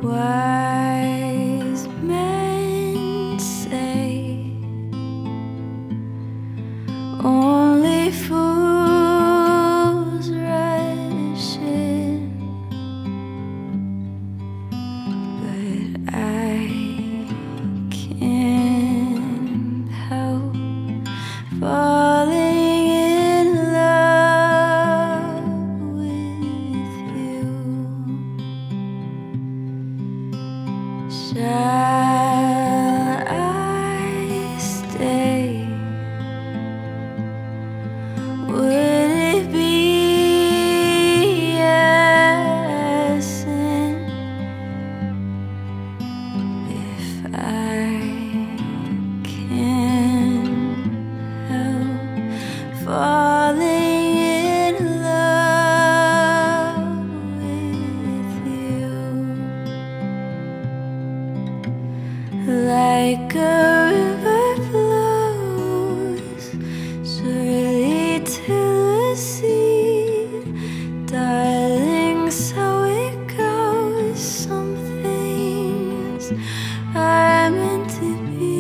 Wise men say only fools rush in, but I can't help falling in love with you. Shall I stay? Would it be a sin if I can't help falling in love with you? Like a river flows surely to the sea, darling, so it goes. Some things are meant to be.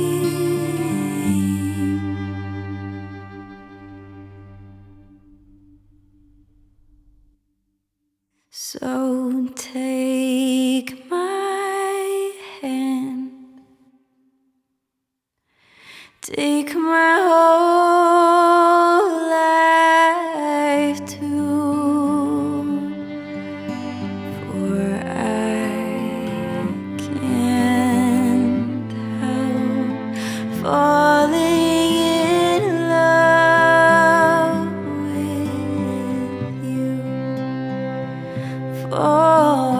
So take my hand, take my whole life too, for I can't help falling in love with you.